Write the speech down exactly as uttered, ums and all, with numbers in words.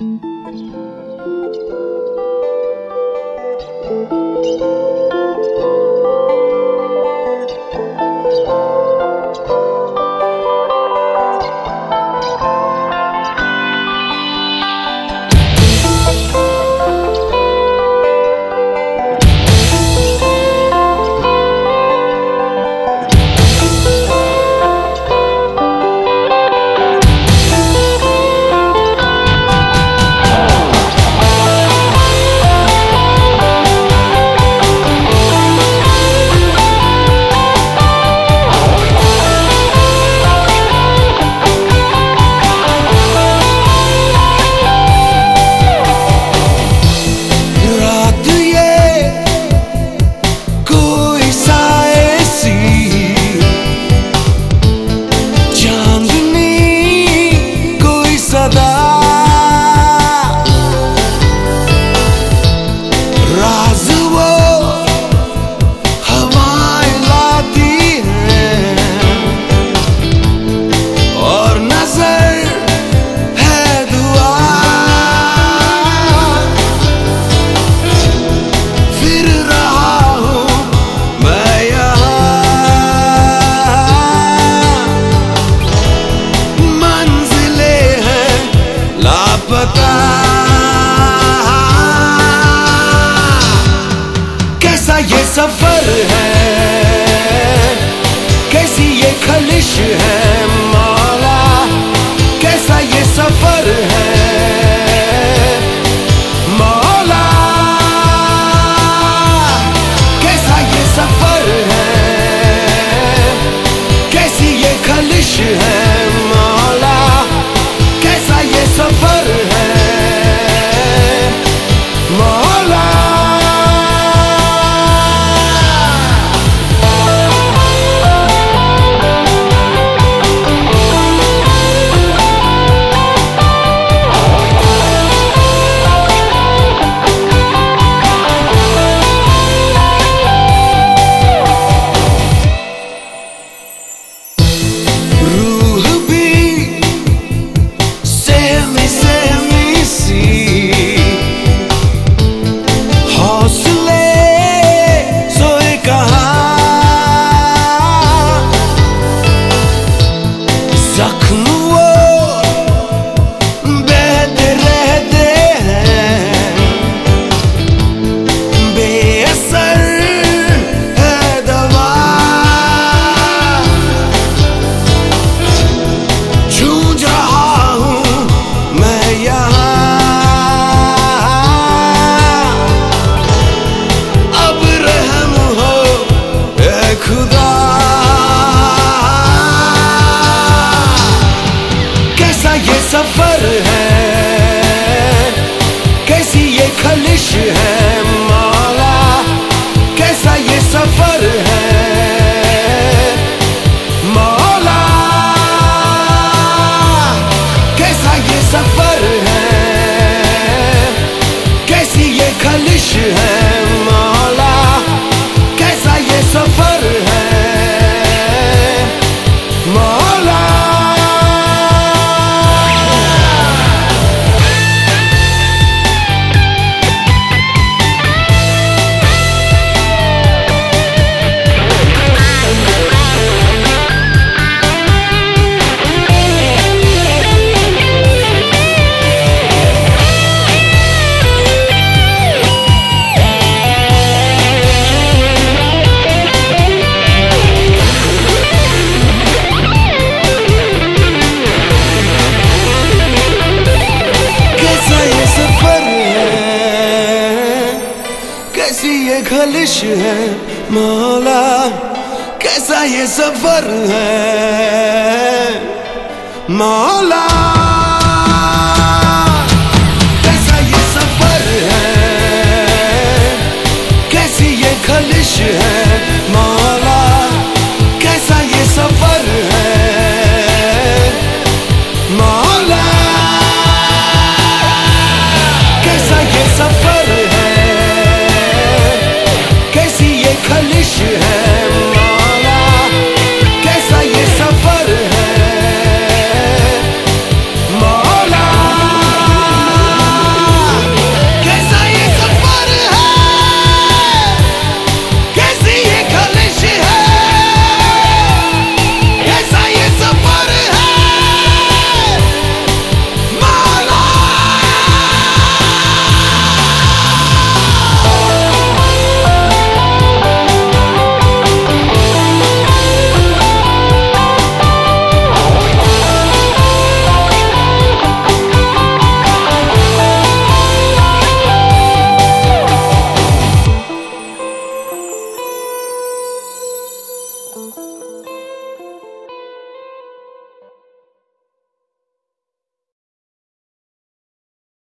कैसा ये सफर है, कैसी ये खलिश है मौला, कैसा ये सफर है मौला, कैसा ये सफर है, कैसी ये खलिश है मौला, कैसा ये सफर है मौला। सफर है, कैसी ये खलिश है मौला, कैसा ये सफर है मौला, कैसा ये सफर है, कैसी ये खलिश है मौला, कैसा ये सफर है मौला। कैसी ये खलिश है मौला, कैसा ये सफर है मौला, कैसा ये सफर है, कैसी ये खलिश है।